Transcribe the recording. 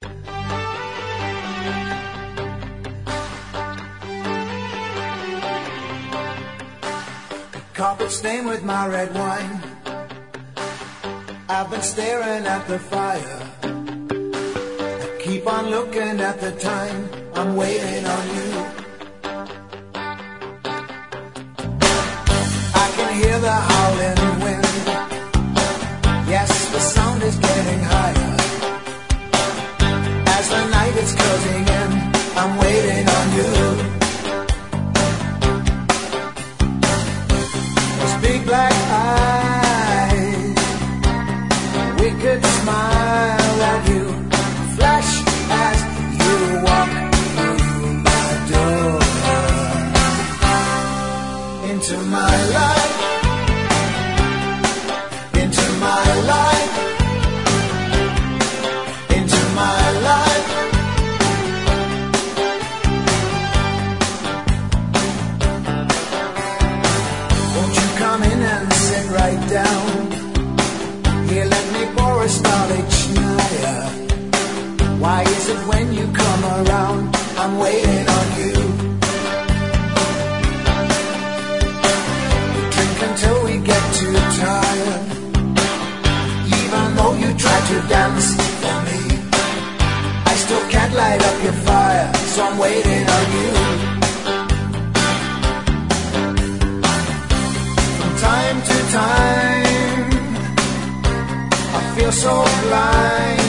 Carpet stained with my red wine. I've been staring at the fire. I keep on looking at the time. I'm waiting on you. I can hear the howling wind. Yes, the sound is getting higher. As the night is closing in, I'm waiting on you. Big black eyes, wicked smile at you, flash as you walk through my door. Into my life, into my life, into my life. Come in and sit right down. Here, let me pour a Stalichnaya. Why is it when you come around, I'm waiting on you? We drink until we get too tired. Even though you try to dance for me, I still can't light up your fire, so I'm waiting on you. Time to time, I feel so blind.